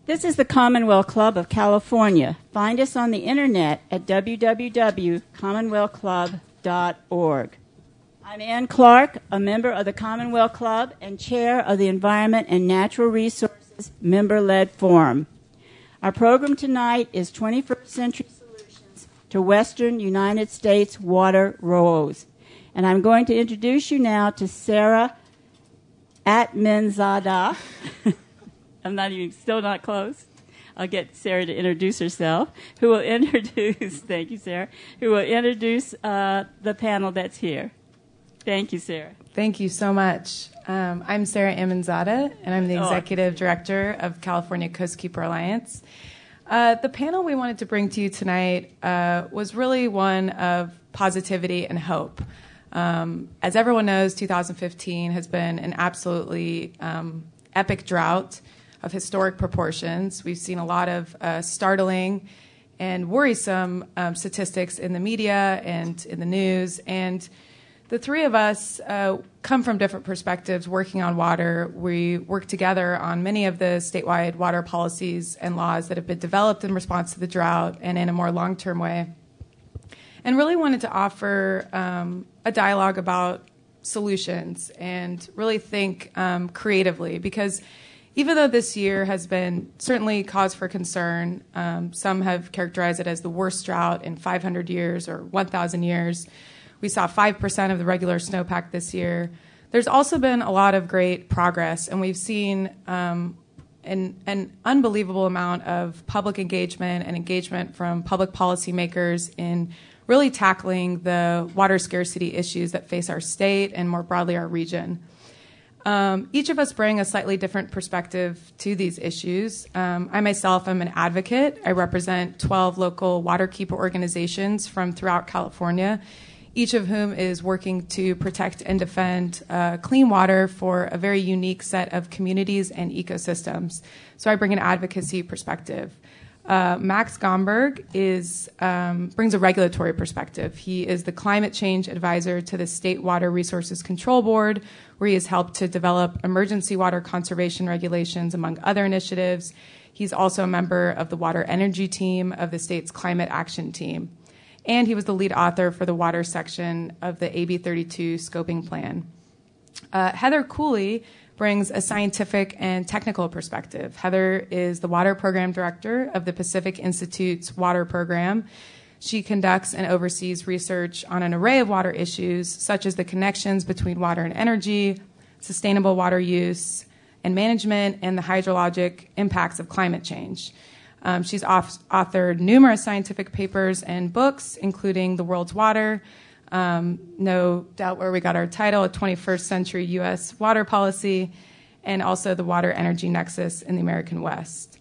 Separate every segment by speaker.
Speaker 1: This is the Commonwealth Club of California. Find us on the internet at www.commonwealthclub.org. I'm Ann Clark, a member of the Commonwealth Club and chair of the Environment and Natural Resources Member-Led Forum. Our program tonight is 21st Century Solutions to Western United States Water Woes. And I'm going to introduce you now to Sarah Atmanzadeh. Still not close. I'll get Sarah to introduce herself, who will introduce, thank you, Sarah, who will introduce the panel that's here. Thank you, Sarah.
Speaker 2: Thank you so much. I'm Sarah Atmanzadeh, and I'm the Executive Director of California Coastkeeper Alliance. The panel we wanted to bring to you tonight was really one of positivity and hope. As everyone knows, 2015 has been an absolutely epic drought of historic proportions. We've seen a lot of startling and worrisome statistics in the media and in the news. And the three of us come from different perspectives working on water. We work together on many of the statewide water policies and laws that have been developed in response to the drought and in a more long-term way. And really wanted to offer a dialogue about solutions and really think creatively, because even though this year has been certainly cause for concern, some have characterized it as the worst drought in 500 years or 1,000 years. We saw 5% of the regular snowpack this year. There's also been a lot of great progress, and we've seen an unbelievable amount of public engagement and engagement from public policymakers in really tackling the water scarcity issues that face our state and more broadly our region. Each of us bring a slightly different perspective to these issues. I myself am an advocate. I represent 12 local waterkeeper organizations from throughout California, each of whom is working to protect and defend clean water for a very unique set of communities and ecosystems. So I bring an advocacy perspective. Max Gomberg brings a regulatory perspective. He is the climate change advisor to the State Water Resources Control Board, where he has helped to develop emergency water conservation regulations, among other initiatives. He's also a member of the water energy team of the state's climate action team. And he was the lead author for the water section of the AB 32 scoping plan. Heather Cooley brings a scientific and technical perspective. Heather is the water program director of the Pacific Institute's water program. She conducts and oversees research on an array of water issues, such as the connections between water and energy, sustainable water use and management, and the hydrologic impacts of climate change. She's authored numerous scientific papers and books, including The World's Water, no doubt where we got our title, A 21st Century U.S. Water Policy, and also The Water Energy Nexus in the American West.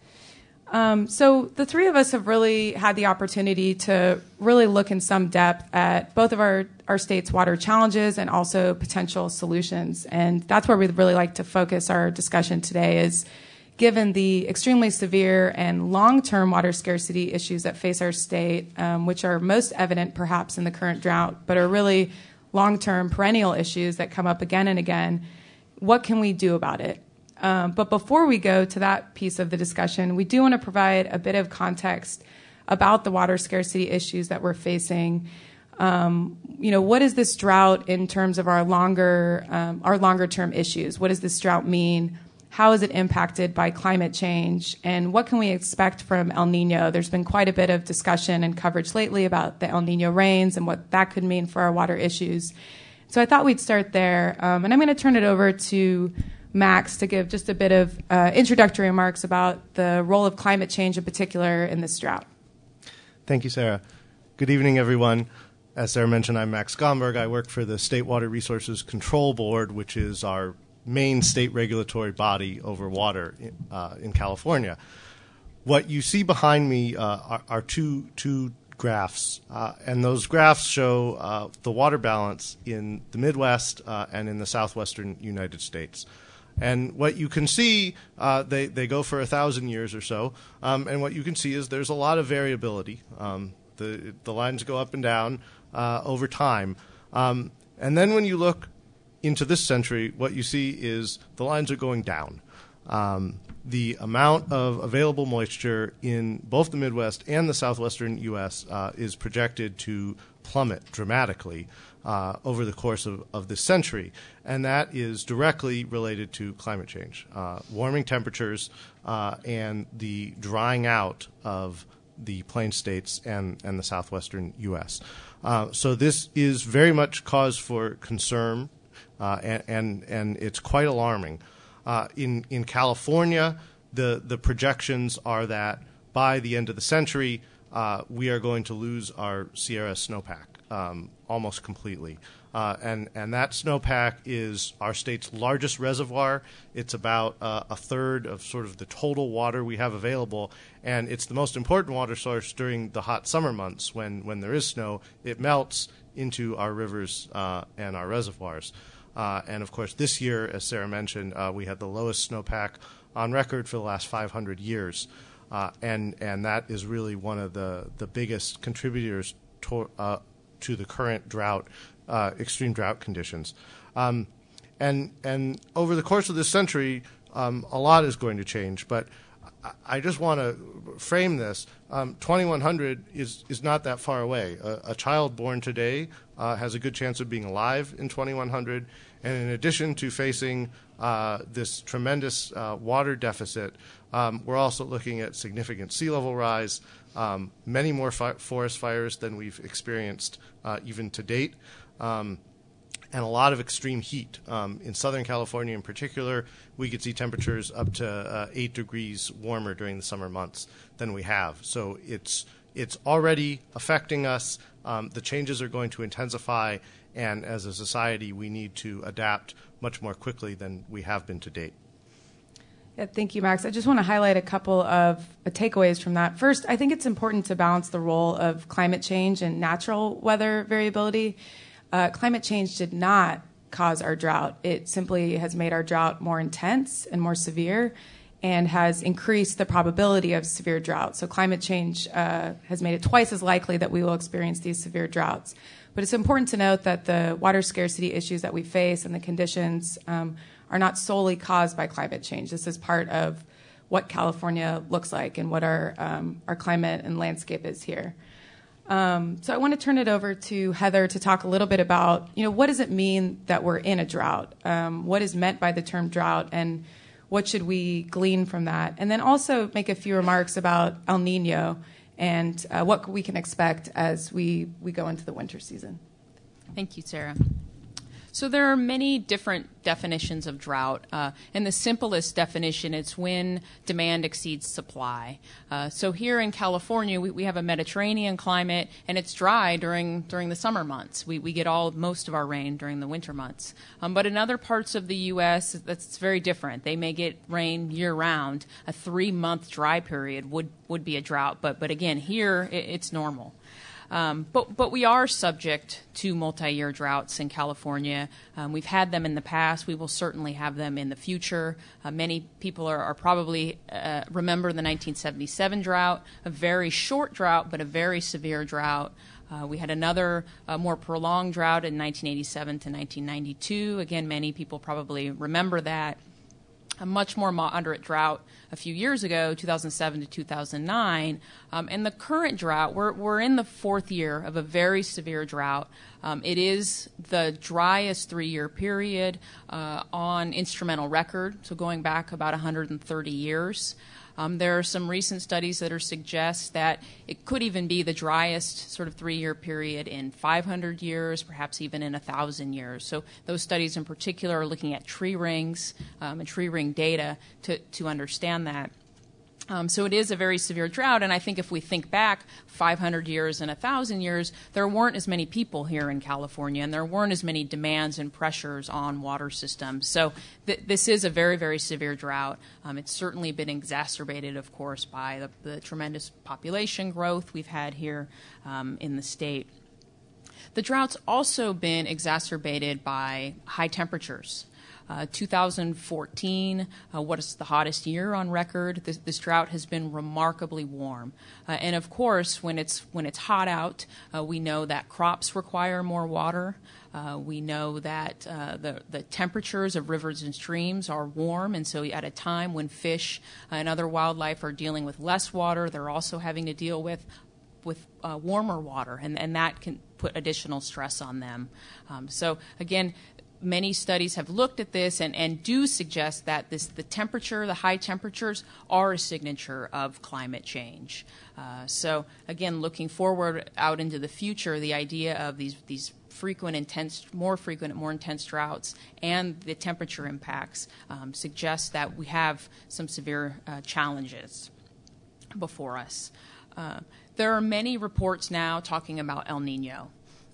Speaker 2: So the three of us have really had the opportunity to really look in some depth at both of our state's water challenges and also potential solutions. And that's where we'd really like to focus our discussion today is, given the extremely severe and long-term water scarcity issues that face our state, which are most evident perhaps in the current drought, but are really long-term perennial issues that come up again and again, what can we do about it? But before we go to that piece of the discussion, we do want to provide a bit of context about the water scarcity issues that we're facing. What is this drought in terms of our longer-term issues? What does this drought mean? How is it impacted by climate change? And what can we expect from El Nino? There's been quite a bit of discussion and coverage lately about the El Nino rains and what that could mean for our water issues. So I thought we'd start there. And I'm going to turn it over to Max to give just a bit of introductory remarks about the role of climate change in particular in this drought.
Speaker 3: Thank you, Sarah. Good evening, everyone. As Sarah mentioned, I'm Max Gomberg. I work for the State Water Resources Control Board, which is our main state regulatory body over water in California. What you see behind me are two graphs, and those graphs show the water balance in the Midwest and in the southwestern United States. And what you can see, they go for 1,000 years or so, and what you can see is there's a lot of variability. The lines go up and down over time. And then when you look into this century, what you see is the lines are going down. The amount of available moisture in both the Midwest and the southwestern U.S. Is projected to plummet dramatically over the course of this century, and that is directly related to climate change, warming temperatures, and the drying out of the plain states and the southwestern U.S. So this is very much cause for concern, and it's quite alarming. In California, the projections are that by the end of the century, we are going to lose our Sierra snowpack almost completely. And that snowpack is our state's largest reservoir. It's about a third of sort of the total water we have available, and it's the most important water source during the hot summer months when there is snow. It melts into our rivers and our reservoirs. And, of course, this year, as Sarah mentioned, we had the lowest snowpack on record for the last 500 years. And that is really one of the biggest contributors to the current drought, extreme drought conditions. And over the course of this century, a lot is going to change. But I just want to frame this. 2100 is not that far away. A child born today has a good chance of being alive in 2100. And in addition to facing this tremendous water deficit, we're also looking at significant sea level rise, many more forest fires than we've experienced even to date, and a lot of extreme heat. In Southern California in particular, we could see temperatures up to 8 degrees warmer during the summer months than we have. So it's already affecting us. The changes are going to intensify, and as a society, we need to adapt much more quickly than we have been to date.
Speaker 2: Yeah, thank you, Max. I just want to highlight a couple of takeaways from that. First, I think it's important to balance the role of climate change and natural weather variability. Climate change did not cause our drought. It simply has made our drought more intense and more severe and has increased the probability of severe drought. So climate change has made it twice as likely that we will experience these severe droughts. But it's important to note that the water scarcity issues that we face and the conditions are not solely caused by climate change. This is part of what California looks like and what our climate and landscape is here. So I want to turn it over to Heather to talk a little bit about, what does it mean that we're in a drought? What is meant by the term drought, and what should we glean from that? And then also make a few remarks about El Nino and what we can expect as we go into the winter season.
Speaker 4: Thank you, Sarah. So there are many different definitions of drought. And the simplest definition, it's when demand exceeds supply. So here in California, we have a Mediterranean climate, and it's dry during the summer months. We get most of our rain during the winter months. But in other parts of the U.S., that's very different. They may get rain year-round. A 3-month dry period would be a drought. But again, here it's normal. But we are subject to multi-year droughts in California. We've had them in the past. We will certainly have them in the future. Many people are probably remember the 1977 drought, a very short drought, but a very severe drought. We had another more prolonged drought in 1987 to 1992. Again, many people probably remember that. A much more moderate drought a few years ago, 2007 to 2009. And the current drought, we're in the 4th year of a very severe drought. It is the driest 3-year period on instrumental record, so going back about 130 years. There are some recent studies that suggest that it could even be the driest sort of 3-year period in 500 years, perhaps even in 1,000 years. So those studies in particular are looking at tree rings and tree ring data to understand that. So it is a very severe drought, and I think if we think back 500 years and 1,000 years, there weren't as many people here in California, and there weren't as many demands and pressures on water systems. So this is a very, very severe drought. It's certainly been exacerbated, of course, by the tremendous population growth we've had here in the state. The drought's also been exacerbated by high temperatures. 2014, what is the hottest year on record? This drought has been remarkably warm, and of course, when it's hot out, we know that crops require more water. We know that the temperatures of rivers and streams are warm, and so at a time when fish and other wildlife are dealing with less water, they're also having to deal with warmer water, and that can put additional stress on them. So again, many studies have looked at this and do suggest that the high temperatures are a signature of climate change. So again, looking forward out into the future, the idea of these more frequent, more intense droughts and the temperature impacts suggests that we have some severe challenges before us. There are many reports now talking about El Nino.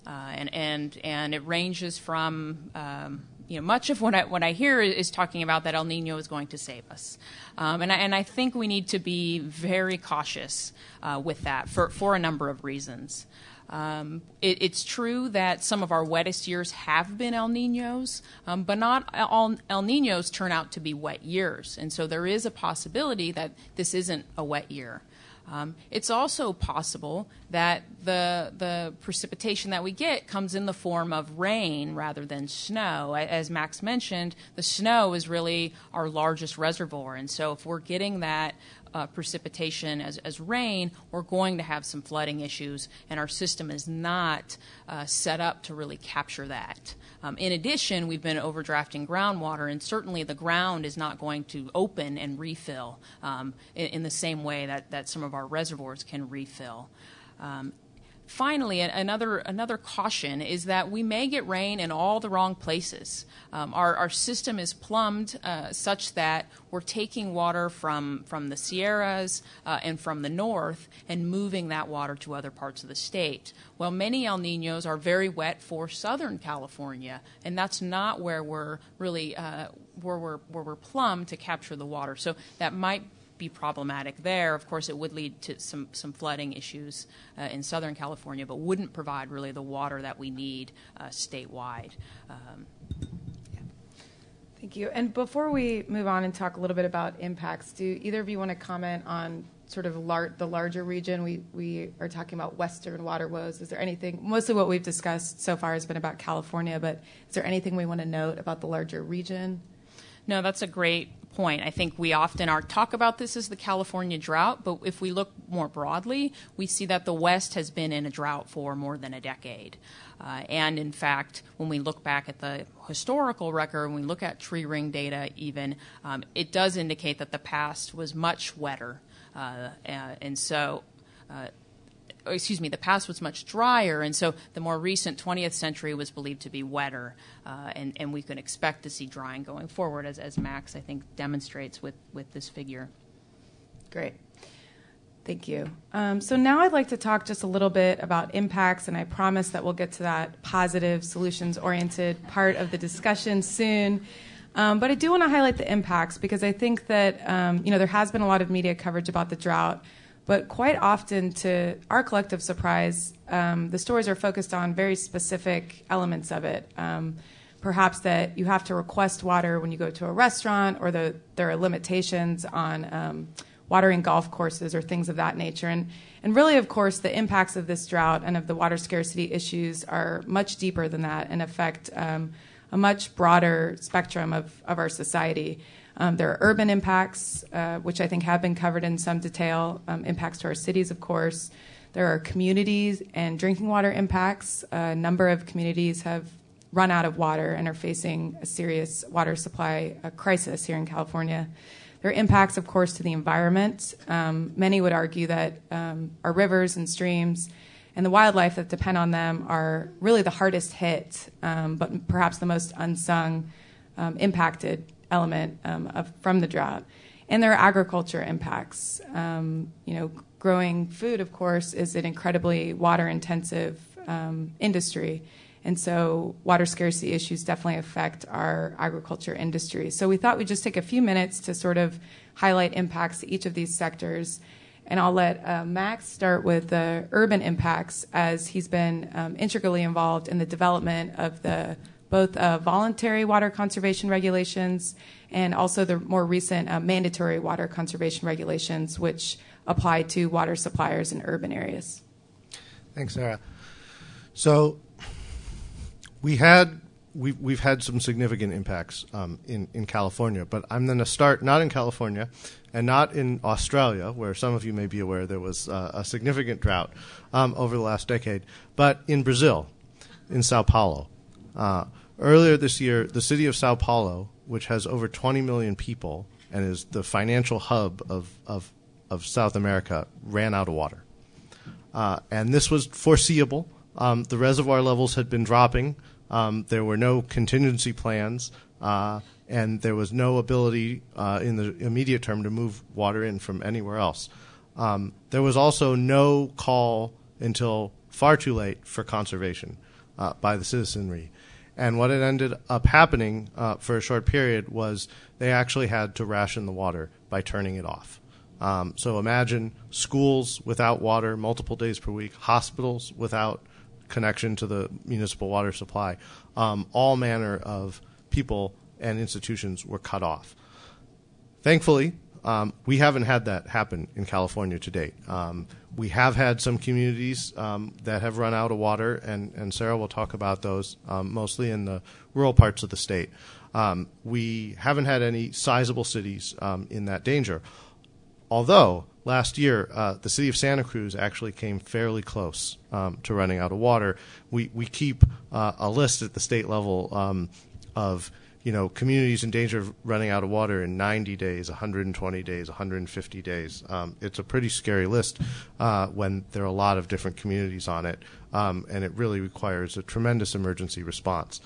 Speaker 4: And it ranges from much of what I hear is talking about that El Nino is going to save us, and I think we need to be very cautious with that for a number of reasons. It's true that some of our wettest years have been El Ninos, but not all El Ninos turn out to be wet years, and so there is a possibility that this isn't a wet year. It's also possible that the precipitation that we get comes in the form of rain rather than snow. As Max mentioned, the snow is really our largest reservoir, and so if we're getting that precipitation as rain, we're going to have some flooding issues, and our system is not set up to really capture that. In addition, we've been overdrafting groundwater, and certainly the ground is not going to open and refill in the same way that some of our reservoirs can refill. Finally, another caution is that we may get rain in all the wrong places. Our system is plumbed such that we're taking water from the Sierras and from the north and moving that water to other parts of the state. Well, many El Ninos are very wet for Southern California, and that's not where we're really where we're plumbed to capture the water. So that might be problematic there. Of course, it would lead to some flooding issues in Southern California, but wouldn't provide really the water that we need statewide.
Speaker 2: Thank you. And before we move on and talk a little bit about impacts, do either of you want to comment on sort of the larger region? We are talking about Western water woes. Is there anything, mostly what we've discussed so far has been about California, but is there anything we want to note about the larger region?
Speaker 4: No, that's a great point. I think we often talk about this as the California drought, but if we look more broadly, we see that the West has been in a drought for more than a decade. And in fact, when we look back at the historical record, when we look at tree ring data even, it does indicate that the past was much wetter. The past was much drier, and so the more recent 20th century was believed to be wetter, and we can expect to see drying going forward, as Max, I think, demonstrates with this figure.
Speaker 2: Great. Thank you. So now I'd like to talk just a little bit about impacts, and I promise that we'll get to that positive, solutions-oriented part of the discussion soon. But I do want to highlight the impacts because I think that there has been a lot of media coverage about the drought. But quite often, to our collective surprise, the stories are focused on very specific elements of it. Perhaps that you have to request water when you go to a restaurant, or there are limitations on watering golf courses or things of that nature. And really, of course, the impacts of this drought and of the water scarcity issues are much deeper than that and affect a much broader spectrum of our society. There are urban impacts, which I think have been covered in some detail, impacts to our cities, of course. There are communities and drinking water impacts. A number of communities have run out of water and are facing a serious water supply crisis here in California. There are impacts, of course, to the environment. Many would argue that our rivers and streams and the wildlife that depend on them are really the hardest hit, but perhaps the most unsung, impacted element from the drought. And there are agriculture impacts. Growing food, of course, is an incredibly water-intensive industry. And so water scarcity issues definitely affect our agriculture industry. So we thought we'd just take a few minutes to sort of highlight impacts to each of these sectors. And I'll let Max start with the urban impacts, as he's been integrally involved in the development of both voluntary water conservation regulations and also the more recent mandatory water conservation regulations, which apply to water suppliers in urban areas.
Speaker 3: Thanks, Sarah. So we've had some significant impacts in California, but I'm going to start not in California and not in Australia, where some of you may be aware there was a significant drought over the last decade, but in Brazil, in Sao Paulo. Earlier this year, the city of Sao Paulo, which has over 20 million people and is the financial hub of South America, ran out of water. And this was foreseeable. The reservoir levels had been dropping. There were no contingency plans, and there was no ability in the immediate term to move water in from anywhere else. There was also no call until far too late for conservation by the citizenry. And what had ended up happening for a short period was they actually had to ration the water by turning it off. So imagine schools without water multiple days per week, hospitals without connection to the municipal water supply. All manner of people and institutions were cut off. Thankfully, we haven't had that happen in California to date. We have had some communities that have run out of water, and Sarah will talk about those, mostly in the rural parts of the state. We haven't had any sizable cities in that danger. Although, last year, the city of Santa Cruz actually came fairly close to running out of water. We keep a list at the state level of communities in danger of running out of water in 90 days, 120 days, 150 days. It's a pretty scary list when there are a lot of different communities on it, and it really requires a tremendous emergency response.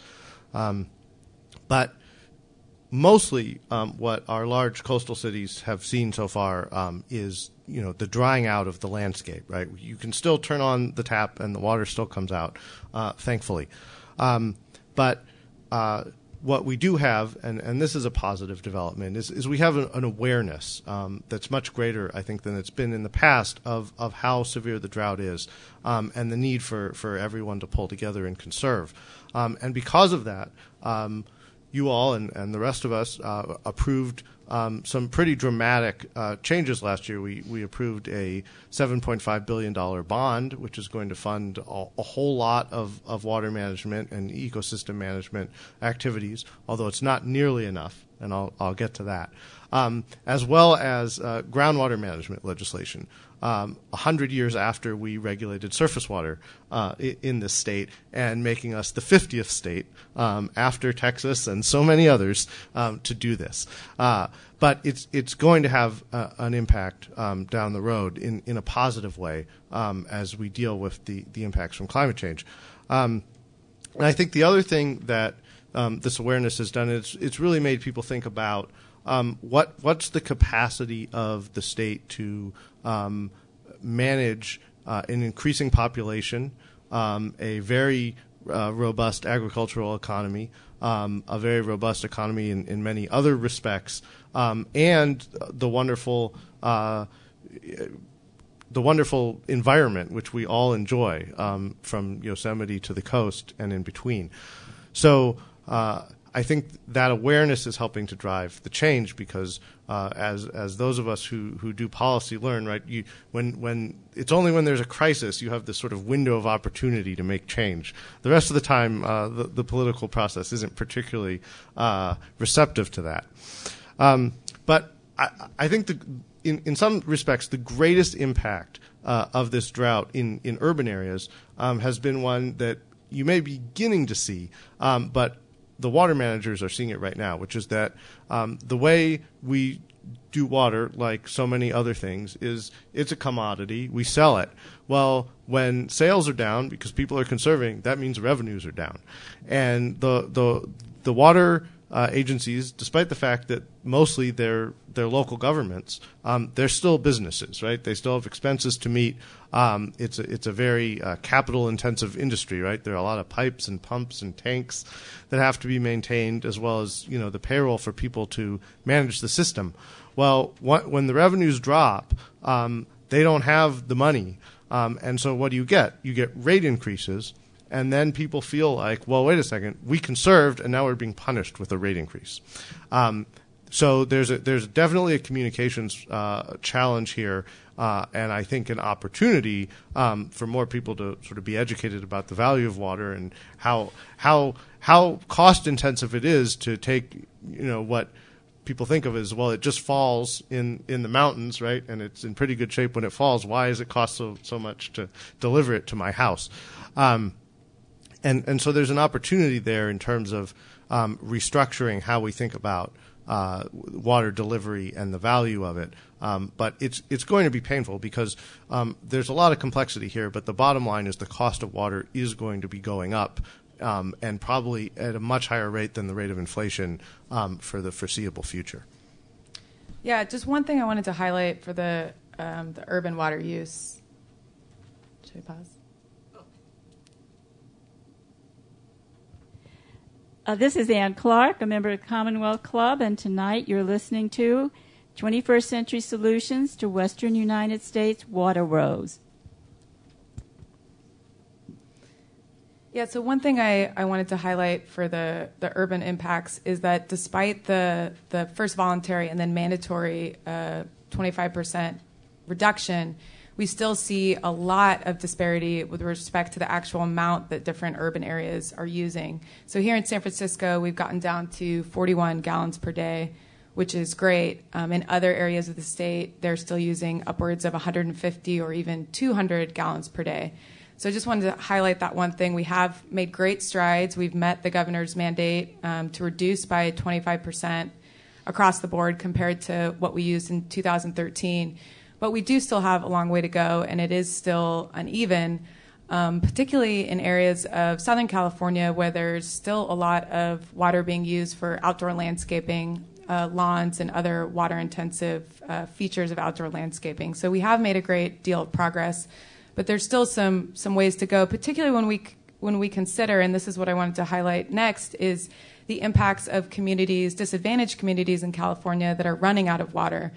Speaker 3: But mostly what our large coastal cities have seen so far is the drying out of the landscape, right? You can still turn on the tap and the water still comes out, thankfully. But what we do have, and this is a positive development, is we have an awareness that's much greater, I think, than it's been in the past of how severe the drought is and the need for everyone to pull together and conserve. And because of that, you all and the rest of us approved some pretty dramatic changes last year. We approved a $7.5 billion bond, which is going to fund a whole lot of water management and ecosystem management activities, although it's not nearly enough, and I'll get to that, as well as groundwater management legislation. 100 years after we regulated surface water in this state, and making us the 50th state after Texas and so many others to do this. But it's going to have an impact down the road in a positive way as we deal with the impacts from climate change. And I think the other thing that this awareness has done is it's really made people think about what's the capacity of the state to manage an increasing population, a very robust agricultural economy, a very robust economy in many other respects, and the wonderful environment which we all enjoy, from Yosemite to the coast and in between. So I think that awareness is helping to drive the change because as those of us who do policy learn, right, when it's only when there's a crisis you have this sort of window of opportunity to make change. The rest of the time, the political process isn't particularly receptive to that. But I think in some respects the greatest impact of this drought in urban areas has been one that you may be beginning to see, but the water managers are seeing it right now, which is that the way we do water, like so many other things, is it's a commodity. We sell it. Well, when sales are down because people are conserving, that means revenues are down. And the water agencies, despite the fact that mostly they're local governments, they're still businesses, right? They still have expenses to meet. It's a very capital-intensive industry, right? There are a lot of pipes and pumps and tanks that have to be maintained, as well as the payroll for people to manage the system. Well, when the revenues drop, they don't have the money, and so what do you get? You get rate increases. And then people feel like, well, wait a second, we conserved, and now we're being punished with a rate increase. So there's definitely a communications challenge here, and I think an opportunity for more people to sort of be educated about the value of water and how cost intensive it is to take what people think of as, well, it just falls in the mountains, right? And it's in pretty good shape when it falls. Why does it cost so much to deliver it to my house? And so there's an opportunity there in terms of restructuring how we think about water delivery and the value of it. But it's going to be painful because there's a lot of complexity here, but the bottom line is the cost of water is going to be going up, and probably at a much higher rate than the rate of inflation for the foreseeable future.
Speaker 2: Yeah, just one thing I wanted to highlight for the urban water use. Should I pause?
Speaker 1: This is Ann Clark, a member of the Commonwealth Club, and tonight you're listening to 21st Century Solutions to Western United States Water Woes.
Speaker 2: Yeah, so one thing I wanted to highlight for the urban impacts is that despite the first voluntary and then mandatory 25% reduction, we still see a lot of disparity with respect to the actual amount that different urban areas are using. So here in San Francisco, we've gotten down to 41 gallons per day, which is great. In other areas of the state, they're still using upwards of 150 or even 200 gallons per day. So I just wanted to highlight that one thing. We have made great strides. We've met the governor's mandate to reduce by 25% across the board compared to what we used in 2013. But we do still have a long way to go, and it is still uneven, particularly in areas of Southern California where there's still a lot of water being used for outdoor landscaping, lawns, and other water-intensive features of outdoor landscaping. So we have made a great deal of progress, but there's still some ways to go, particularly when we consider, and this is what I wanted to highlight next, is the impacts of communities, disadvantaged communities in California that are running out of water.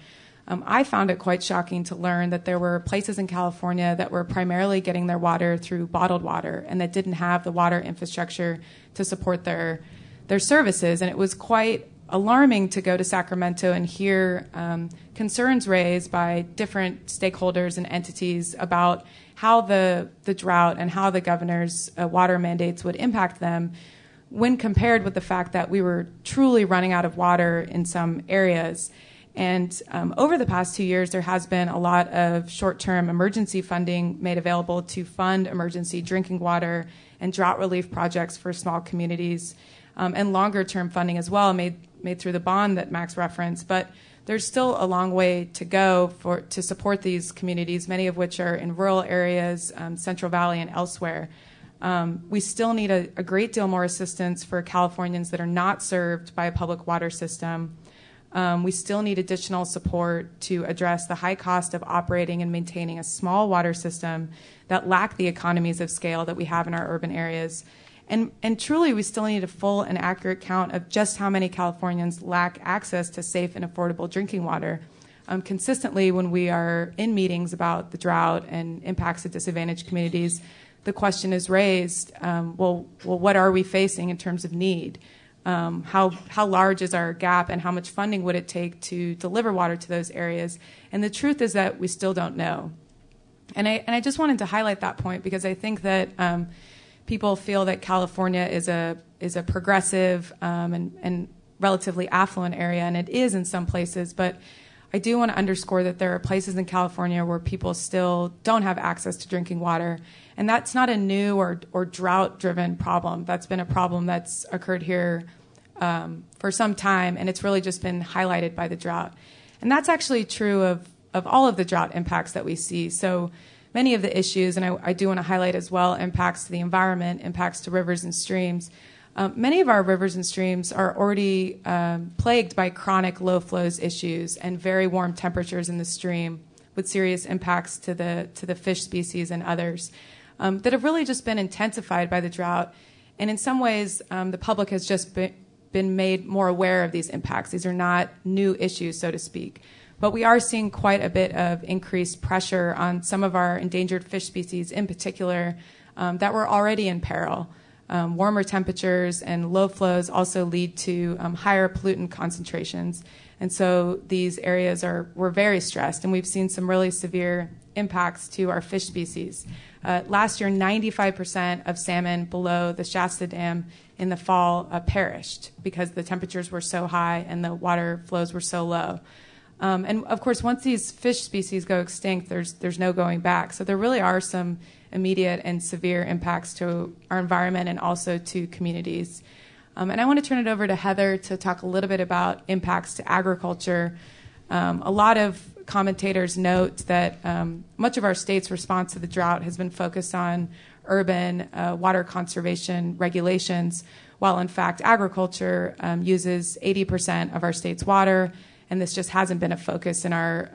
Speaker 2: I found it quite shocking to learn that there were places in California that were primarily getting their water through bottled water and that didn't have the water infrastructure to support their services. And it was quite alarming to go to Sacramento and hear concerns raised by different stakeholders and entities about how the drought and how the governor's water mandates would impact them when compared with the fact that we were truly running out of water in some areas. And over the past 2 years, there has been a lot of short-term emergency funding made available to fund emergency drinking water and drought relief projects for small communities, and longer-term funding as well made through the bond that Max referenced. But there's still a long way to go to support these communities, many of which are in rural areas, Central Valley and elsewhere. We still need a great deal more assistance for Californians that are not served by a public water system. We still need additional support to address the high cost of operating and maintaining a small water system that lack the economies of scale that we have in our urban areas. And truly, we still need a full and accurate count of just how many Californians lack access to safe and affordable drinking water. Consistently, when we are in meetings about the drought and impacts of disadvantaged communities, the question is raised, well, what are we facing in terms of need? How large is our gap, and how much funding would it take to deliver water to those areas? And the truth is that we still don't know. And I just wanted to highlight that point because I think that people feel that California is a progressive and relatively affluent area, and it is in some places. But I do want to underscore that there are places in California where people still don't have access to drinking water. And that's not a new or drought-driven problem. That's been a problem that's occurred here for some time, and it's really just been highlighted by the drought. And that's actually true of all of the drought impacts that we see. So many of the issues, and I do want to highlight as well, impacts to the environment, impacts to rivers and streams. Many of our rivers and streams are already plagued by chronic low flows issues and very warm temperatures in the stream with serious impacts to the fish species and others. That have really just been intensified by the drought. And in some ways, the public has just been made more aware of these impacts. These are not new issues, so to speak. But we are seeing quite a bit of increased pressure on some of our endangered fish species in particular that were already in peril. Warmer temperatures and low flows also lead to higher pollutant concentrations. And so these areas were very stressed, and we've seen some really severe impacts to our fish species. Last year, 95% of salmon below the Shasta Dam in the fall perished because the temperatures were so high and the water flows were so low. And of course, once these fish species go extinct, there's no going back. So there really are some immediate and severe impacts to our environment and also to communities. And I want to turn it over to Heather to talk a little bit about impacts to agriculture. A lot of commentators note that much of our state's response to the drought has been focused on urban water conservation regulations, while in fact agriculture uses 80% of our state's water, and this just hasn't been a focus in our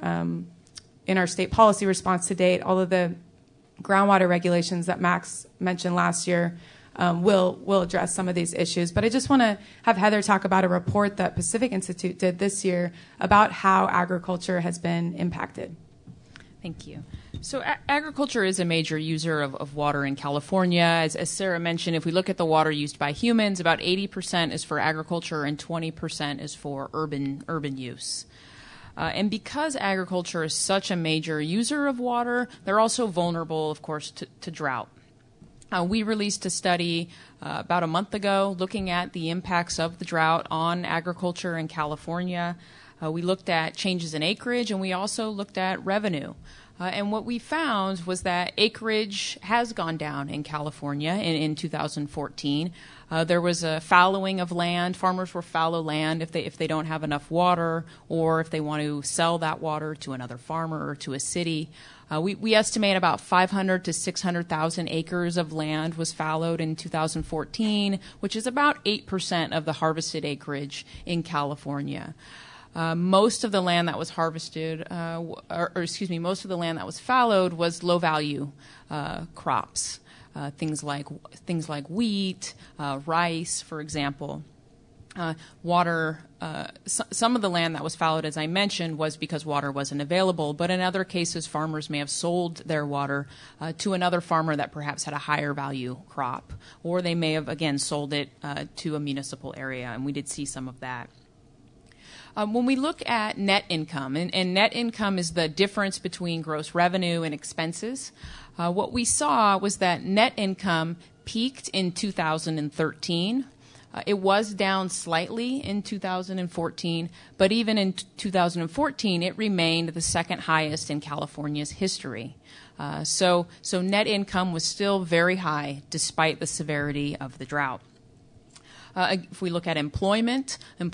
Speaker 2: state policy response to date. Although the groundwater regulations that Max mentioned last year will address some of these issues. But I just want to have Heather talk about a report that Pacific Institute did this year about how agriculture has been impacted.
Speaker 4: Thank you. So agriculture is a major user of water in California. As Sarah mentioned, if we look at the water used by humans, about 80% is for agriculture and 20% is for urban use. And because agriculture is such a major user of water, they're also vulnerable, of course, to drought. We released a study about a month ago looking at the impacts of the drought on agriculture in California. We looked at changes in acreage, and we also looked at revenue. And what we found was that acreage has gone down in California in 2014. There was a fallowing of land. Farmers will fallow land if they don't have enough water, or if they want to sell that water to another farmer or to a city. We estimate about 500 to 600,000 acres of land was fallowed in 2014, which is about 8% of the harvested acreage in California. Most of the land that was harvested, most of the land that was fallowed was low-value crops, things like wheat, rice, for example. Some of the land that was fallowed, as I mentioned, was because water wasn't available, but in other cases, farmers may have sold their water to another farmer that perhaps had a higher value crop, or they may have, again, sold it to a municipal area, and we did see some of that. When we look at net income, and net income is the difference between gross revenue and expenses, what we saw was that net income peaked in 2013. It was down slightly in 2014, but even in 2014, it remained the second highest in California's history. So net income was still very high despite the severity of the drought. If we look at employment in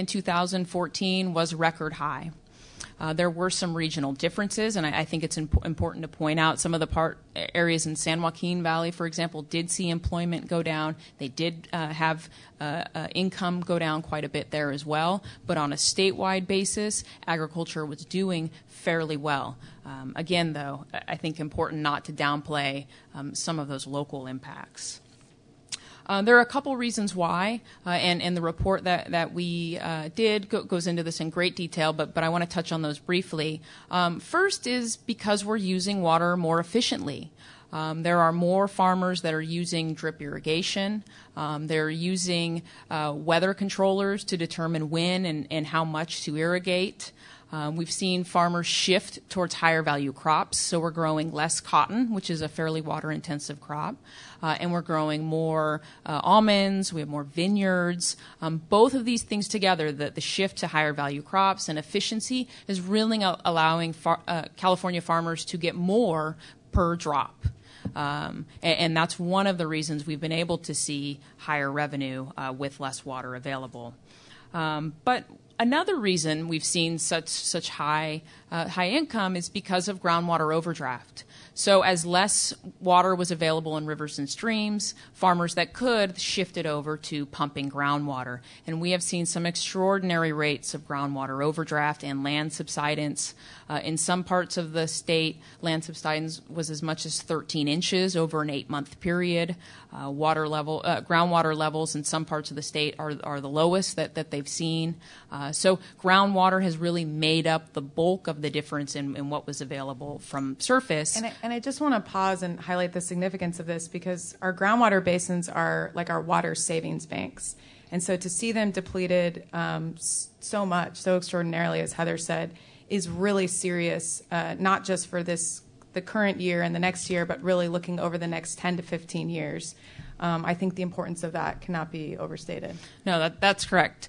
Speaker 4: 2014 was record high. There were some regional differences, and I think it's important to point out some of the areas in San Joaquin Valley, for example, did see employment go down. They did have income go down quite a bit there as well. But on a statewide basis, agriculture was doing fairly well. Again, though, I think important not to downplay some of those local impacts. There are a couple reasons why, and the report that we did goes into this in great detail, but I want to touch on those briefly. First is because we're using water more efficiently. There are more farmers that are using drip irrigation. They're using weather controllers to determine when and how much to irrigate. We've seen farmers shift towards higher value crops, so we're growing less cotton, which is a fairly water-intensive crop, and we're growing more almonds, we have more vineyards. Both of these things together, the shift to higher value crops and efficiency, is really allowing California farmers to get more per drop. And that's one of the reasons we've been able to see higher revenue with less water available. But another reason we've seen such high income is because of groundwater overdraft. So as less water was available in rivers and streams, farmers that could shifted over to pumping groundwater. And we have seen some extraordinary rates of groundwater overdraft and land subsidence. In some parts of the state, land subsidence was as much as 13 inches over an 8-month period. Groundwater levels in some parts of the state are the lowest that they've seen. So groundwater has really made up the bulk of the difference in what was available from surface.
Speaker 2: And I just want to pause and highlight the significance of this, because our groundwater basins are like our water savings banks. And so to see them depleted so much, so extraordinarily, as Heather said, is really serious, not just for the current year and the next year, but really looking over the next 10 to 15 years. I think the importance of that cannot be overstated.
Speaker 4: No, that's correct.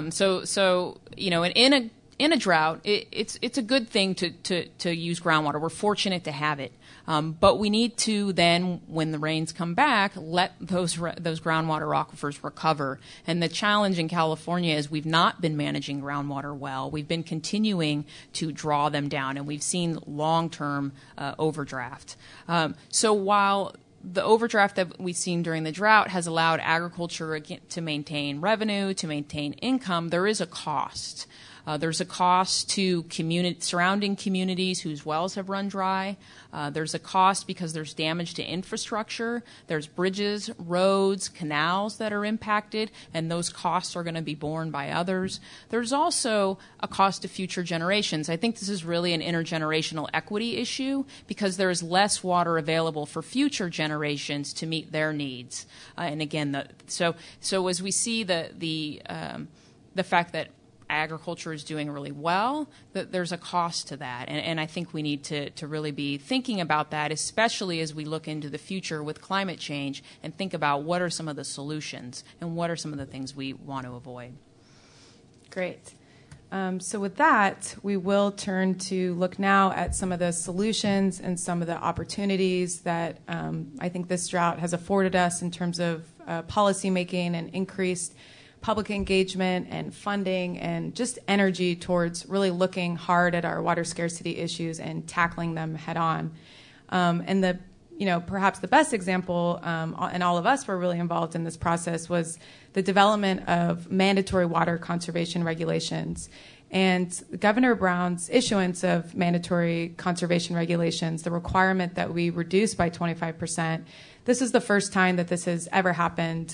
Speaker 4: So in a drought, it's a good thing to use groundwater. We're fortunate to have it, but we need to then, when the rains come back, let those groundwater aquifers recover. And the challenge in California is we've not been managing groundwater well. We've been continuing to draw them down, and we've seen long-term overdraft. So while the overdraft that we've seen during the drought has allowed agriculture to maintain revenue, to maintain income, there is a cost. There's a cost to surrounding communities whose wells have run dry. There's a cost because there's damage to infrastructure. There's bridges, roads, canals that are impacted, and those costs are going to be borne by others. There's also a cost to future generations. I think this is really an intergenerational equity issue because there is less water available for future generations to meet their needs. And again, so as we see the fact that agriculture is doing really well, that there's a cost to that. And I think we need to really be thinking about that, especially as we look into the future with climate change and think about what are some of the solutions and what are some of the things we want to avoid.
Speaker 2: Great. So with that, we will turn to look now at some of the solutions and some of the opportunities that I think this drought has afforded us in terms of policymaking and increased public engagement and funding and just energy towards really looking hard at our water scarcity issues and tackling them head on. And perhaps the best example, and all of us were really involved in this process, was the development of mandatory water conservation regulations. And Governor Brown's issuance of mandatory conservation regulations, the requirement that we reduce by 25%, this is the first time that this has ever happened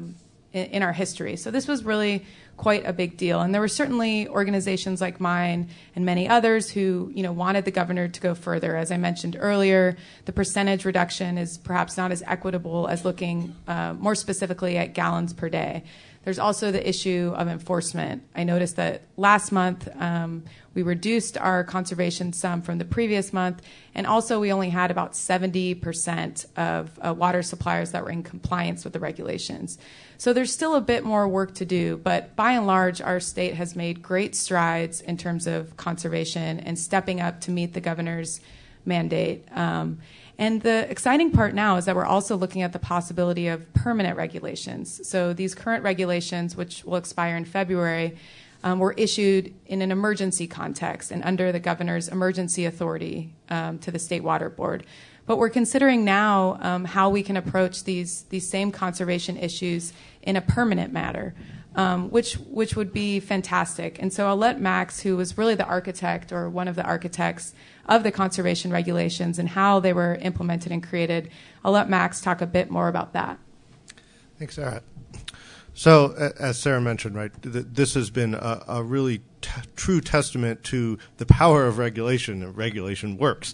Speaker 2: in our history. So this was really quite a big deal. And there were certainly organizations like mine and many others who, wanted the governor to go further. As I mentioned earlier, the percentage reduction is perhaps not as equitable as looking more specifically at gallons per day. There's also the issue of enforcement. I noticed that last month we reduced our conservation sum from the previous month, and also we only had about 70% of water suppliers that were in compliance with the regulations. So there's still a bit more work to do, but by and large, our state has made great strides in terms of conservation and stepping up to meet the governor's mandate. And the exciting part now is that we're also looking at the possibility of permanent regulations. So these current regulations, which will expire in February, were issued in an emergency context and under the governor's emergency authority to the State Water Board. But we're considering now how we can approach these same conservation issues in a permanent manner, which would be fantastic. And so I'll let Max, who was really the architect or one of the architects of the conservation regulations and how they were implemented and created, I'll let Max talk a bit more about that.
Speaker 3: Thanks, Sarah. So, as Sarah mentioned, right, this has been a really true testament to the power of regulation. Regulation works.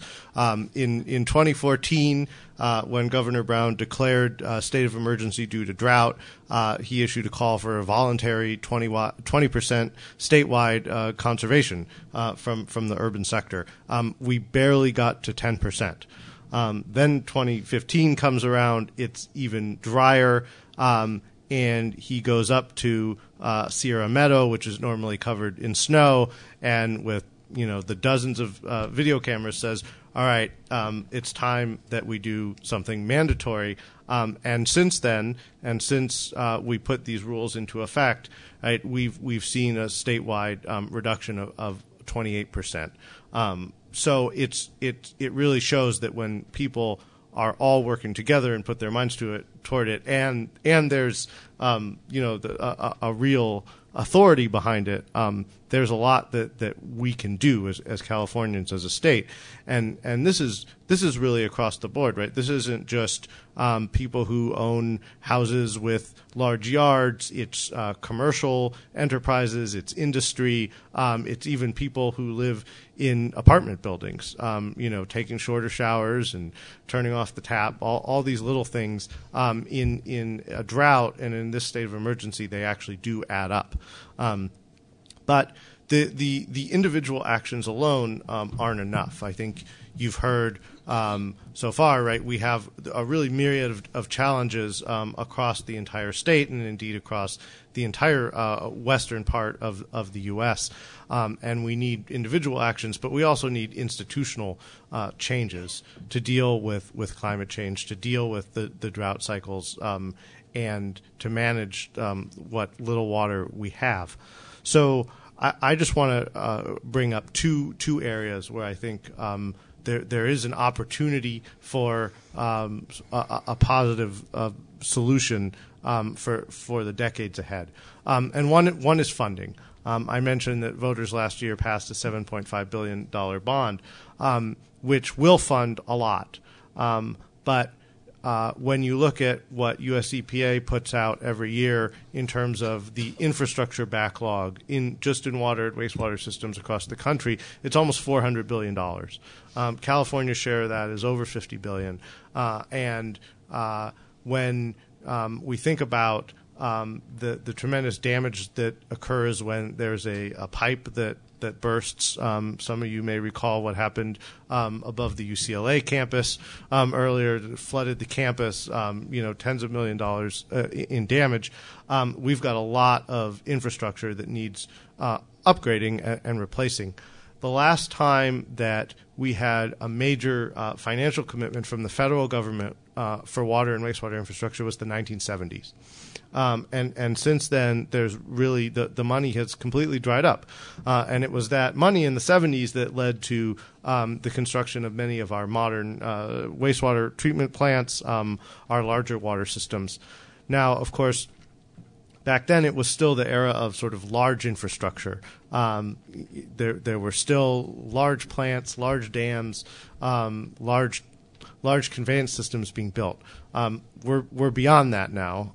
Speaker 3: In 2014, when Governor Brown declared state of emergency due to drought, he issued a call for a voluntary 20% statewide conservation from the urban sector. We barely got to 10%. Then 2015 comes around. It's even drier. And he goes up to Sierra Meadow, which is normally covered in snow, and with the dozens of video cameras says, all right, it's time that we do something mandatory. And since then, and since we put these rules into effect, right, we've seen a statewide reduction of 28%. So it really shows that when people are all working together and put their minds toward it, and there's a real authority behind it, there's a lot that we can do as Californians, as a state, and this is really across the board, right? This isn't just people who own houses with large yards. It's commercial enterprises. It's industry. It's even people who live in apartment buildings. Taking shorter showers and turning off the tap. All these little things in a drought and in this state of emergency, they actually do add up. But the individual actions alone aren't enough. I think you've heard so far, right? We have a really myriad of challenges across the entire state and indeed across the entire western part of the U.S. And we need individual actions, but we also need institutional changes to deal with climate change, to deal with the drought cycles, and to manage what little water we have. So I just want to bring up two areas where I think there is an opportunity for a positive solution for the decades ahead. And one is funding. I mentioned that voters last year passed a $7.5 billion bond, which will fund a lot. But when you look at what US EPA puts out every year in terms of the infrastructure backlog just in water and wastewater systems across the country, it's almost $400 billion. California's share of that is over $50 billion. When we think about the tremendous damage that occurs when there's a pipe that bursts. Some of you may recall what happened above the UCLA campus earlier. It flooded the campus, tens of $millions in damage. We've got a lot of infrastructure that needs upgrading and replacing. The last time that we had a major financial commitment from the federal government for water and wastewater infrastructure was the 1970s. And since then, there's really the money has completely dried up. And it was that money in the 70s that led to the construction of many of our modern wastewater treatment plants, our larger water systems. Now, of course, back then it was still the era of sort of large infrastructure. There were still large plants, large dams, large conveyance systems being built. We're beyond that now,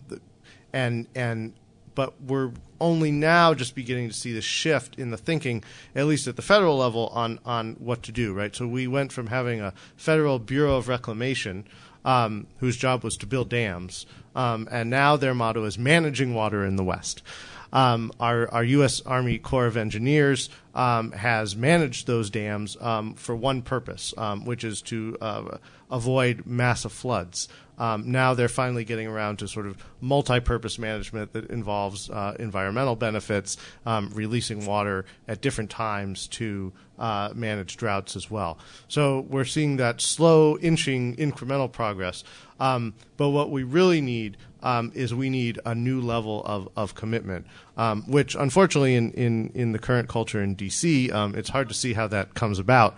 Speaker 3: but we're only now just beginning to see the shift in the thinking, at least at the federal level, on what to do. Right. So we went from having a federal Bureau of Reclamation, whose job was to build dams, and now their motto is managing water in the West. Our U.S. Army Corps of Engineers has managed those dams for one purpose, which is to avoid massive floods. Now they're finally getting around to sort of multi-purpose management that involves environmental benefits, releasing water at different times to manage droughts as well. So we're seeing that slow, inching, incremental progress. But what we really need is we need a new level of commitment, which unfortunately in the current culture in D.C., it's hard to see how that comes about.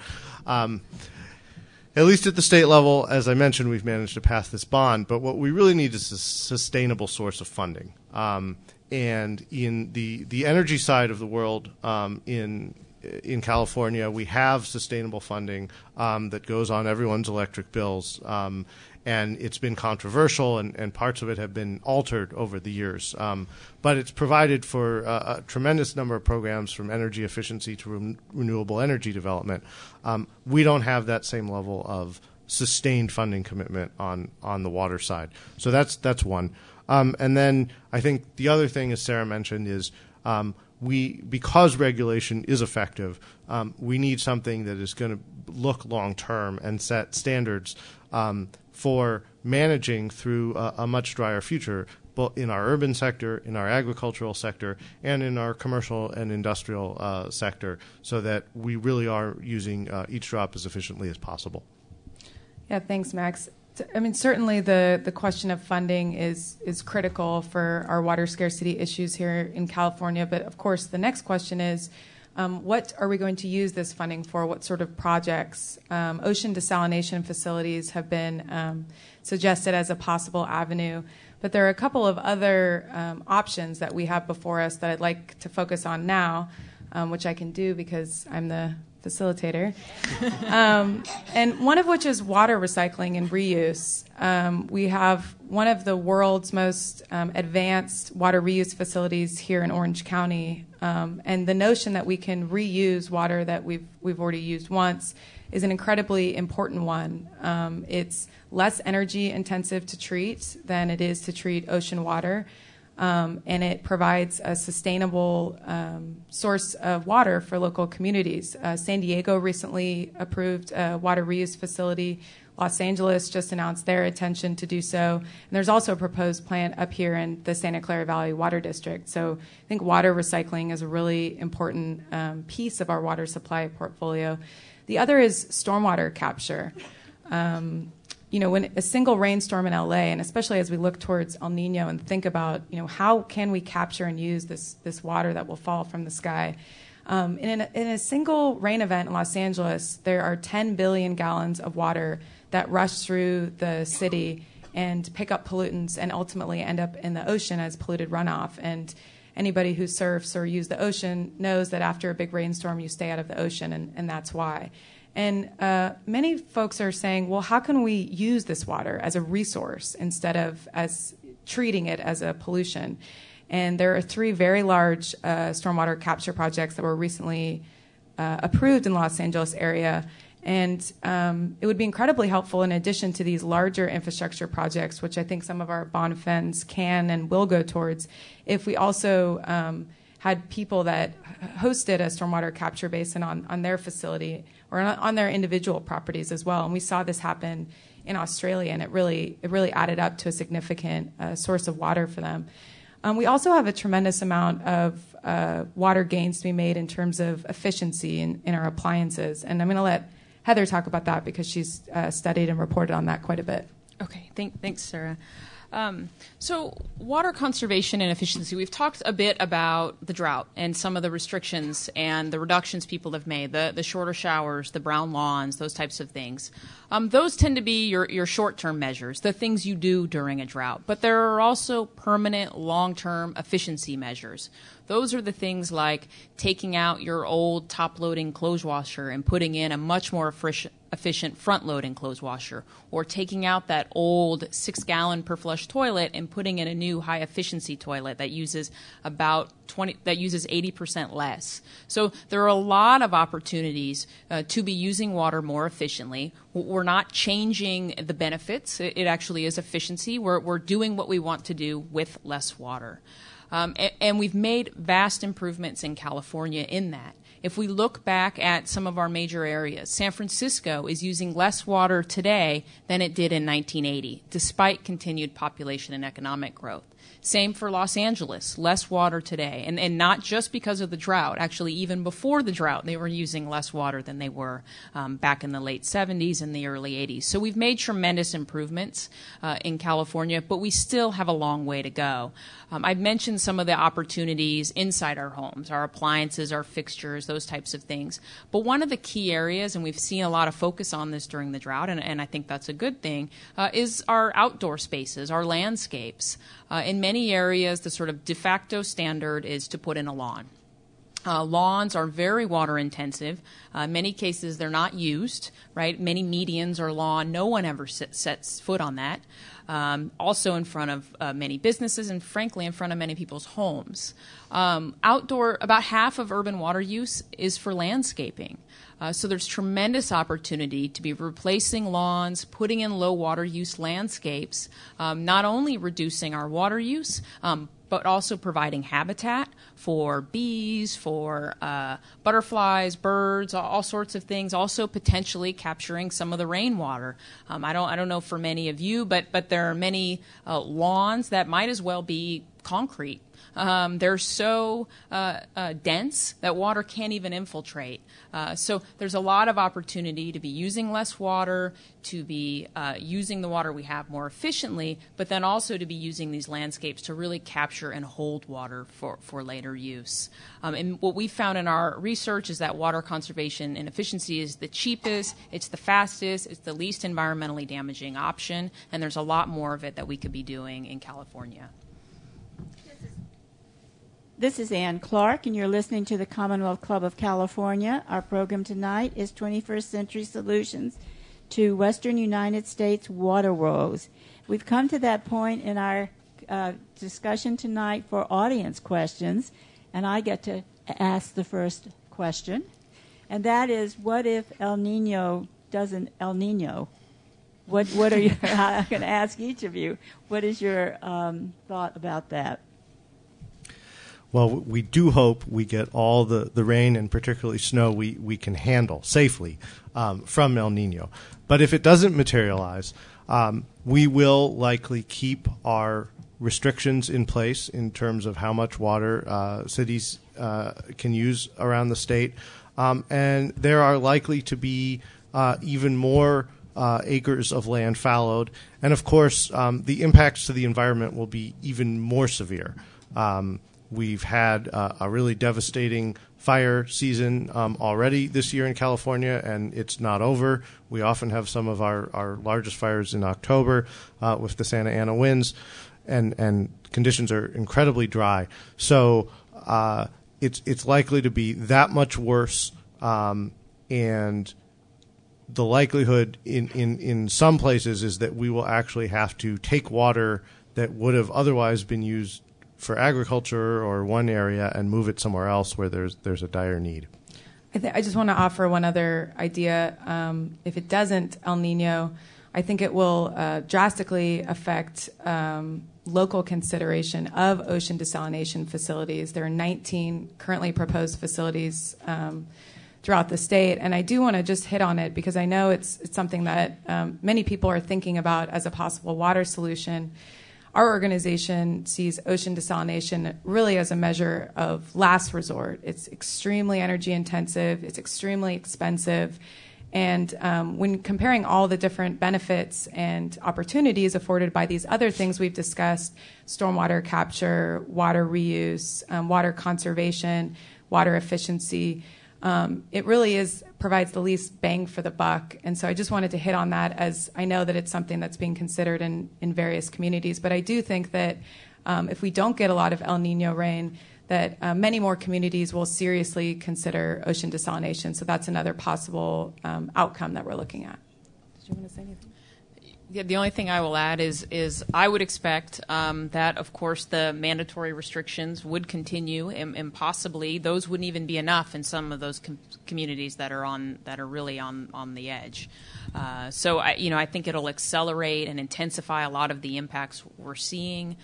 Speaker 3: At least at the state level, as I mentioned, we've managed to pass this bond, but what we really need is a sustainable source of funding. And in the energy side of the world, in California, we have sustainable funding that goes on everyone's electric bills. And it's been controversial, and parts of it have been altered over the years. But it's provided for a tremendous number of programs, from energy efficiency to renewable energy development. We don't have that same level of sustained funding commitment on the water side. So that's one. And then I think the other thing, as Sarah mentioned, is because regulation is effective, we need something that is going to look long-term and set standards for managing through a much drier future, both in our urban sector, in our agricultural sector, and in our commercial and industrial sector, so that we really are using each drop as efficiently as possible.
Speaker 2: Yeah, thanks, Max. I mean, certainly the question of funding is critical for our water scarcity issues here in California. But of course, the next question is, what are we going to use this funding for? What sort of projects? Ocean desalination facilities have been suggested as a possible avenue. But there are a couple of other options that we have before us that I'd like to focus on now, which I can do because I'm the facilitator. And one of which is water recycling and reuse. We have one of the world's most advanced water reuse facilities here in Orange County. And the notion that we can reuse water that we've already used once is an incredibly important one. It's less energy intensive to treat than it is to treat ocean water. And it provides a sustainable source of water for local communities. San Diego recently approved a water reuse facility. Los Angeles just announced their intention to do so. And there's also a proposed plant up here in the Santa Clara Valley Water District. So I think water recycling is a really important piece of our water supply portfolio. The other is stormwater capture. When a single rainstorm in LA, and especially as we look towards El Nino and think about, how can we capture and use this water that will fall from the sky? In a single rain event in Los Angeles, there are 10 billion gallons of water that rush through the city and pick up pollutants and ultimately end up in the ocean as polluted runoff. And anybody who surfs or uses the ocean knows that after a big rainstorm, you stay out of the ocean, and that's why. And many folks are saying, well, how can we use this water as a resource instead of as treating it as a pollution? And there are 3 very large stormwater capture projects that were recently approved in the Los Angeles area. And it would be incredibly helpful in addition to these larger infrastructure projects, which I think some of our bond funds can and will go towards, if we also had people that hosted a stormwater capture basin on their facility or on their individual properties as well. And we saw this happen in Australia, and it really added up to a significant source of water for them. We also have a tremendous amount of water gains to be made in terms of efficiency in our appliances. And I'm going to let Heather talk about that because she's studied and reported on that quite a bit.
Speaker 4: Okay, thanks, Sarah. So water conservation and efficiency, we've talked a bit about the drought and some of the restrictions and the reductions people have made, the shorter showers, the brown lawns, those types of things. Those tend to be your short-term measures, the things you do during a drought. But there are also permanent, long-term efficiency measures. Those are the things like taking out your old top-loading clothes washer and putting in a much more efficient front-loading clothes washer, or taking out that old 6-gallon per flush toilet and putting in a new high-efficiency toilet that uses 80% less. So there are a lot of opportunities to be using water more efficiently. We're not changing the benefits. It actually is efficiency. We're doing what we want to do with less water. And we've made vast improvements in California in that. If we look back at some of our major areas, San Francisco is using less water today than it did in 1980, despite continued population and economic growth. Same for Los Angeles, less water today. And not just because of the drought. Actually, even before the drought, they were using less water than they were back in the late 70s and the early 80s. So we've made tremendous improvements in California, but we still have a long way to go. I've mentioned some of the opportunities inside our homes, our appliances, our fixtures, those types of things. But one of the key areas, and we've seen a lot of focus on this during the drought, and I think that's a good thing, is our outdoor spaces, our landscapes. In many areas, the sort of de facto standard is to put in a lawn. Lawns are very water intensive. In many cases, they're not used, right? Many medians are lawn. No one ever sets foot on that. Also in front of many businesses and, frankly, in front of many people's homes. Outdoor, about half of urban water use is for landscaping. So there's tremendous opportunity to be replacing lawns, putting in low water use landscapes, not only reducing our water use, but also providing habitat for bees, for butterflies, birds, all sorts of things. Also potentially capturing some of the rainwater. I don't know for many of you, but there are many lawns that might as well be concrete. They're so dense that water can't even infiltrate. So there's a lot of opportunity to be using less water, to be using the water we have more efficiently, but then also to be using these landscapes to really capture and hold water for later use. And what we found in our research is that water conservation and efficiency is the cheapest, it's the fastest, it's the least environmentally damaging option, and there's a lot more of it that we could be doing in California.
Speaker 1: This is Ann Clark, and you're listening to the Commonwealth Club of California. Our program tonight is 21st Century Solutions to Western United States Water Woes. We've come to that point in our discussion tonight for audience questions, and I get to ask the first question, and that is, what if El Nino doesn't El Nino? What are you? I'm going to ask each of you. What is your thought about that?
Speaker 3: Well, we do hope we get all the rain and particularly snow we can handle safely from El Nino. But if it doesn't materialize, we will likely keep our restrictions in place in terms of how much water cities can use around the state. And there are likely to be even more acres of land fallowed. And, of course, the impacts to the environment will be even more severe. We've had a really devastating fire season already this year in California, and it's not over. We often have some of our largest fires in October with the Santa Ana winds, and conditions are incredibly dry. So it's likely to be that much worse, and the likelihood in some places is that we will actually have to take water that would have otherwise been used for agriculture or one area and move it somewhere else where there's a dire need.
Speaker 2: I just want to offer one other idea. If it doesn't El Nino, I think it will drastically affect local consideration of ocean desalination facilities. There are 19 currently proposed facilities throughout the state, and I do want to just hit on it because I know it's something that many people are thinking about as a possible water solution. Our organization sees ocean desalination really as a measure of last resort. It's extremely energy intensive, it's extremely expensive, and when comparing all the different benefits and opportunities afforded by these other things we've discussed, stormwater capture, water reuse, water conservation, water efficiency, it really provides the least bang for the buck. And so I just wanted to hit on that, as I know that it's something that's being considered in various communities. But I do think that if we don't get a lot of El Nino rain, that many more communities will seriously consider ocean desalination. So that's another possible outcome that we're looking at. Did you want to say anything?
Speaker 4: Yeah, the only thing I will add is I would expect that, of course, the mandatory restrictions would continue, and possibly those wouldn't even be enough in some of those communities that are really on the edge. So I think it'll accelerate and intensify a lot of the impacts we're seeing.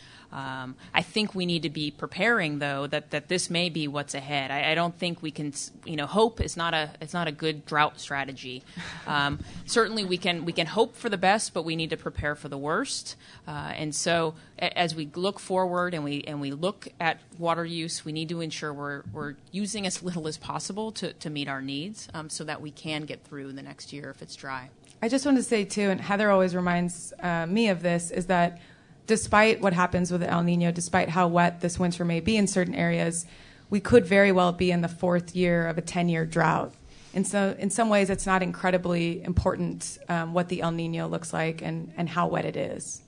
Speaker 4: I think we need to be preparing, though, that this may be what's ahead. I don't think we can, hope is not a good drought strategy. Certainly we can hope for the best, but we need to prepare for the worst. And so as we look forward and we look at water use, we need to ensure we're using as little as possible to meet our needs, so that we can get through the next year if it's dry.
Speaker 2: I just want to say, too, and Heather always reminds me of this, is that despite what happens with El Nino, despite how wet this winter may be in certain areas, we could very well be in the fourth year of a 10-year drought. And so in some ways, it's not incredibly important what the El Nino looks like and how wet it is.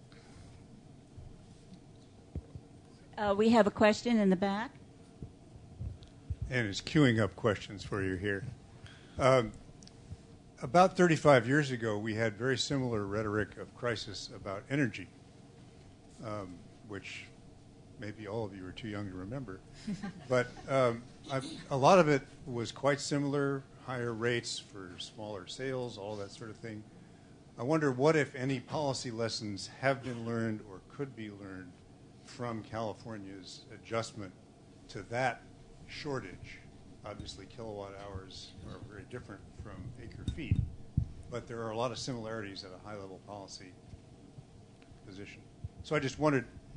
Speaker 1: We have a question in the back.
Speaker 5: And it's queuing up questions for you here. About 35 years ago, we had very similar rhetoric of crisis about energy, which maybe all of you are too young to remember. But a lot of it was quite similar, higher rates for smaller sales, all that sort of thing. I wonder what, if any, policy lessons have been learned or could be learned from California's adjustment to that shortage. Obviously, kilowatt hours are very different from acre feet, but there are a lot of similarities at a high-level policy position. So I just wondered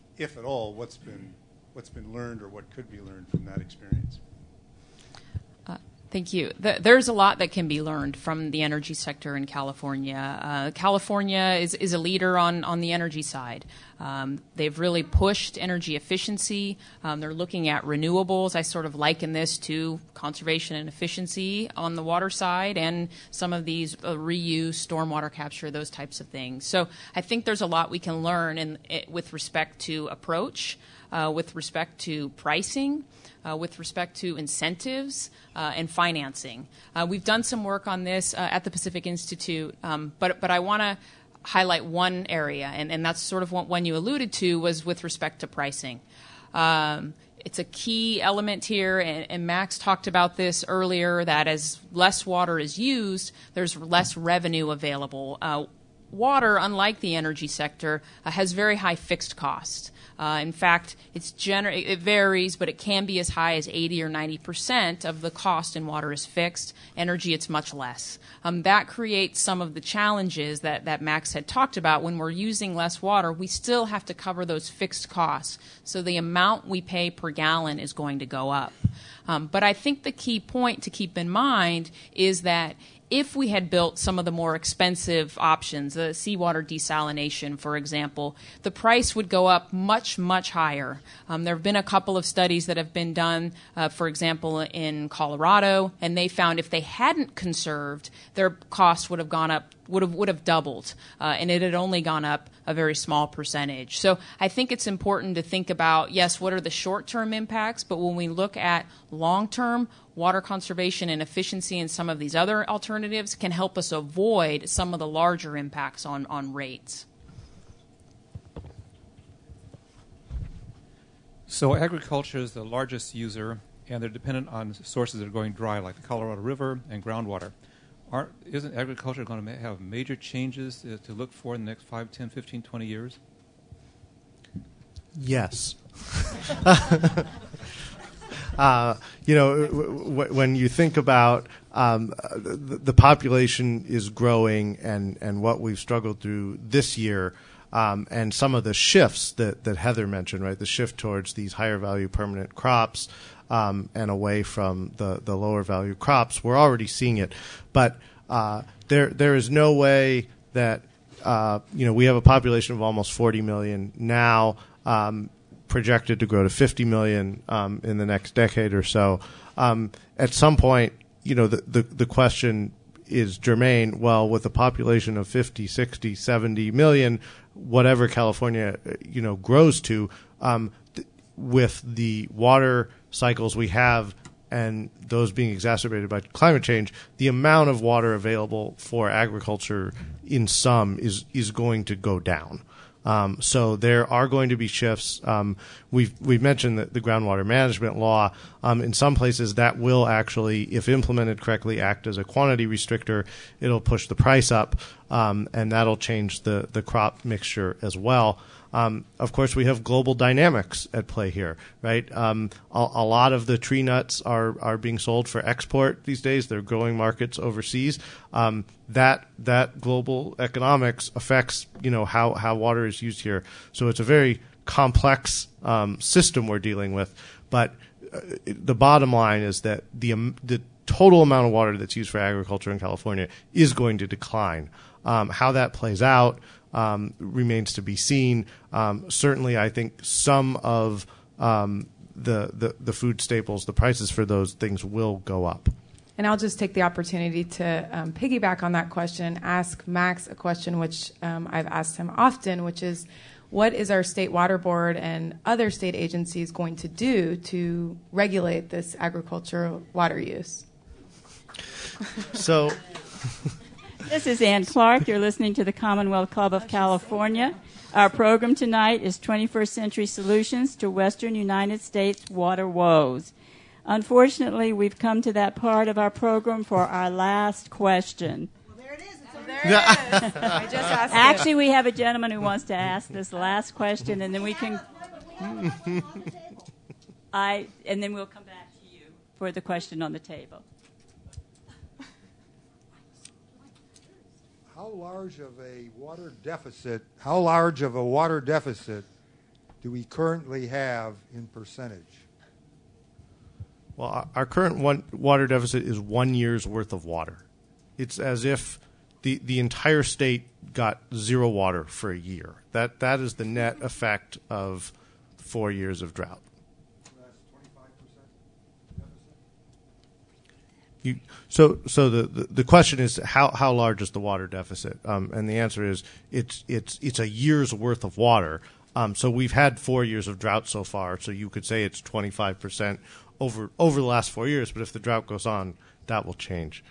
Speaker 5: if at all, what's been learned or what could be learned from that experience?
Speaker 4: Thank you. There's a lot that can be learned from the energy sector in California. California is a leader on the energy side. They've really pushed energy efficiency. They're looking at renewables. I sort of liken this to conservation and efficiency on the water side and some of these reuse, stormwater capture, those types of things. So I think there's a lot we can learn with respect to approach, with respect to pricing, with respect to incentives and financing. We've done some work on this at the Pacific Institute, but I want to highlight one area, and that's sort of one you alluded to, was with respect to pricing. It's a key element here, and Max talked about this earlier, that as less water is used, there's less revenue available. Water, unlike the energy sector, has very high fixed costs. In fact, it varies, but it can be as high as 80 or 90% of the cost in water is fixed. Energy, it's much less. That creates some of the challenges that Max had talked about. When we're using less water, we still have to cover those fixed costs. So the amount we pay per gallon is going to go up. But I think the key point to keep in mind is that if we had built some of the more expensive options, the seawater desalination, for example, the price would go up much, much higher. There have been a couple of studies that have been done, for example, in Colorado, and they found if they hadn't conserved, their costs would have gone up, would have doubled, and it had only gone up a very small percentage. So I think it's important to think about, yes, what are the short-term impacts, but when we look at long-term, water conservation and efficiency and some of these other alternatives can help us avoid some of the larger impacts on rates.
Speaker 6: So agriculture is the largest user, and they're dependent on sources that are going dry, like the Colorado River and groundwater. Isn't agriculture going to have major changes to look for in the next 5, 10, 15, 20 years?
Speaker 3: Yes. When you think about the population is growing and what we've struggled through this year, and some of the shifts that Heather mentioned, right? The shift towards these higher value permanent crops and away from the lower value crops, we're already seeing it. But there is no way that we have a population of almost 40 million now. Projected to grow to 50 million in the next decade or so. At some point, the question is germane. Well, with a population of 50, 60, 70 million, whatever California, grows to, with the water cycles we have and those being exacerbated by climate change, the amount of water available for agriculture in sum is going to go down. So there are going to be shifts. We've mentioned the groundwater management law. In some places, that will actually, if implemented correctly, act as a quantity restrictor. It'll push the price up, and that'll change the crop mixture as well. Of course, we have global dynamics at play here, right? A lot of the tree nuts are being sold for export these days. They're growing markets overseas. That global economics affects, how water is used here. So it's a very complex system we're dealing with. But the bottom line is that the total amount of water that's used for agriculture in California is going to decline. How that plays out remains to be seen. Certainly, I think some of the food staples, the prices for those things will go up.
Speaker 2: And I'll just take the opportunity to piggyback on that question and ask Max a question which I've asked him often, which is, what is our state water board and other state agencies going to do to regulate this agricultural water use?
Speaker 3: So...
Speaker 1: This is Ann Clark. You're listening to the Commonwealth Club of California. Our program tonight is 21st Century Solutions to Western United States Water Woes. Unfortunately, we've come to that part of our program for our last question.
Speaker 7: Well, there it is.
Speaker 2: I just asked
Speaker 1: Actually, we have a gentleman who wants to ask this last question, and then we can... and then we'll come back to you for the question on the table.
Speaker 7: How large of a water deficit do we currently have in percentage?
Speaker 3: Well, our current water deficit is 1 year's worth of water. It's as if the entire state got zero water for a year. That is the net effect of 4 years of drought. So the question is how large is the water deficit? And the answer is it's a year's worth of water. So we've had 4 years of drought so far. So you could say it's 25% over the last 4 years. But if the drought goes on, that will change.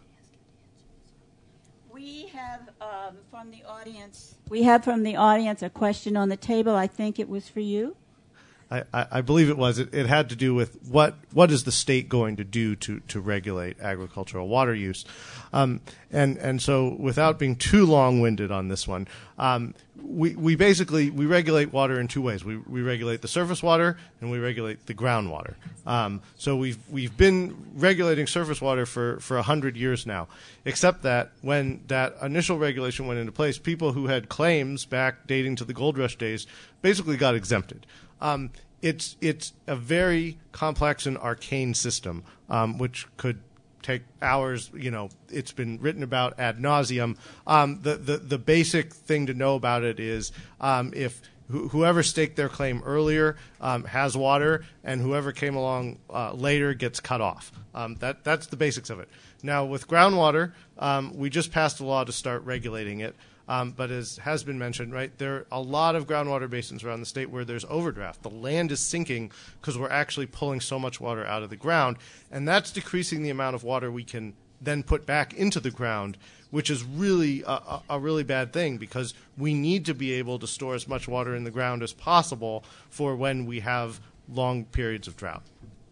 Speaker 1: We have from the audience. We have from the audience a question on the table. I think it was for you.
Speaker 3: I believe it was. It had to do with what is the state going to do to regulate agricultural water use, and so without being too long-winded on this one, we basically regulate water in two ways. We regulate the surface water and we regulate the groundwater. So we've been regulating surface water for 100 years now, except that when that initial regulation went into place, people who had claims back dating to the gold rush days basically got exempted. It's a very complex and arcane system, which could take hours. It's been written about ad nauseum. The basic thing to know about it is if whoever staked their claim earlier has water, and whoever came along later gets cut off. That's the basics of it. Now, with groundwater, we just passed a law to start regulating it. But as has been mentioned, right, there are a lot of groundwater basins around the state where there's overdraft. The land is sinking because we're actually pulling so much water out of the ground, and that's decreasing the amount of water we can then put back into the ground, which is really a really bad thing because we need to be able to store as much water in the ground as possible for when we have long periods of drought.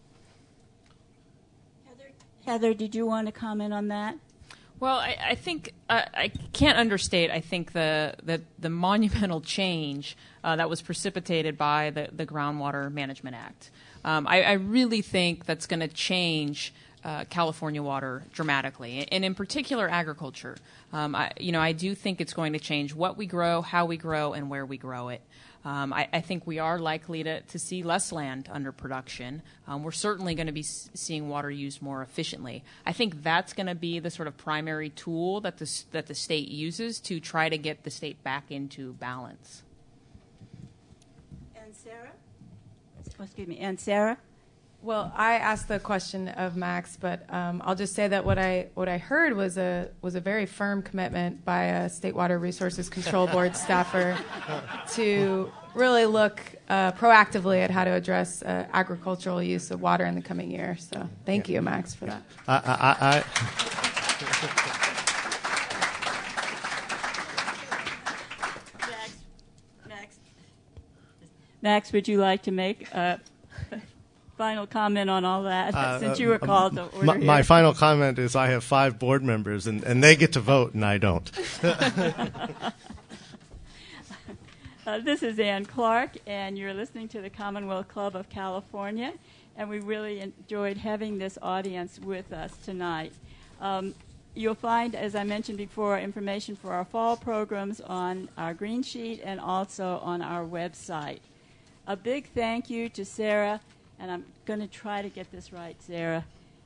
Speaker 1: Heather, did you want to comment on that?
Speaker 4: Well, I think I can't understate. I think the monumental change that was precipitated by the Groundwater Management Act. I really think that's going to change California water dramatically, and in particular agriculture. I do think it's going to change what we grow, how we grow, and where we grow it. I think we are likely to see less land under production. We're certainly going to be seeing water used more efficiently. I think that's going to be the sort of primary tool that the state uses to try to get the state back into balance.
Speaker 1: And Sarah? And Sarah?
Speaker 2: Well, I asked the question of Max, but I'll just say that what I heard was a very firm commitment by a State Water Resources Control Board staffer to really look proactively at how to address agricultural use of water in the coming year. So thank you, Max, for that.
Speaker 1: Max, would you like to make final comment on all that, since you were called to order
Speaker 3: my final comment is I have 5 board members, and they get to vote, and I don't.
Speaker 1: This is Ann Clark, and you're listening to the Commonwealth Club of California, and we really enjoyed having this audience with us tonight. You'll find, as I mentioned before, information for our fall programs on our green sheet and also on our website. A big thank you to Sarah, and I'm going to try to get this right, Sarah.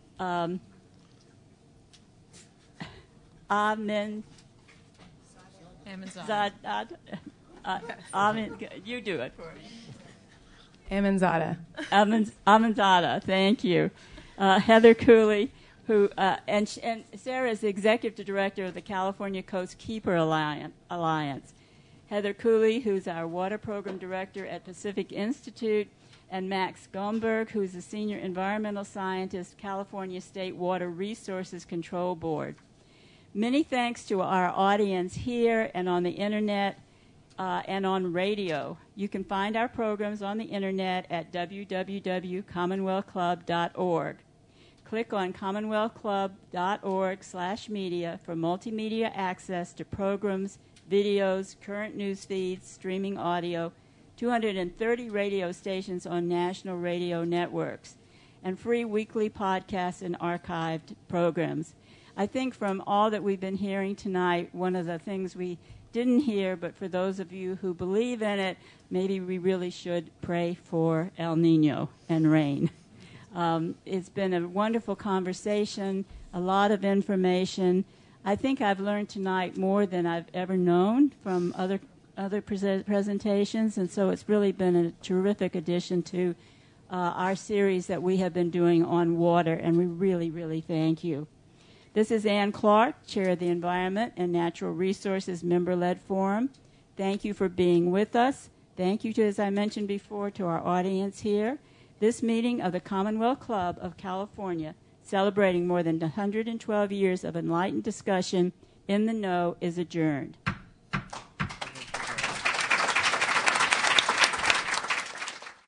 Speaker 1: You do it for me.
Speaker 2: Amendzada.
Speaker 1: Amendzada, thank you. Heather Cooley, who and Sarah is the executive director of the California Coast Keeper Alliance. Heather Cooley, who's our water program director at Pacific Institute, and Max Gomberg, who's the senior environmental scientist, California State Water Resources Control Board. Many thanks to our audience here and on the internet and on radio. You can find our programs on the internet at www.commonwealthclub.org. Click on commonwealthclub.org/media for multimedia access to programs, videos, current news feeds, streaming audio, 230 radio stations on national radio networks, and free weekly podcasts and archived programs. I think from all that we've been hearing tonight, one of the things we didn't hear, but for those of you who believe in it, maybe we really should pray for El Nino and rain. It's been a wonderful conversation, a lot of information. I think I've learned tonight more than I've ever known from other presentations, and so it's really been a terrific addition to our series that we have been doing on water, and we really, really thank you. This is Ann Clark, Chair of the Environment and Natural Resources Member-Led Forum. Thank you for being with us. Thank you, as I mentioned before, to our audience here. This meeting of the Commonwealth Club of California, celebrating more than 112 years of enlightened discussion in the know, is adjourned.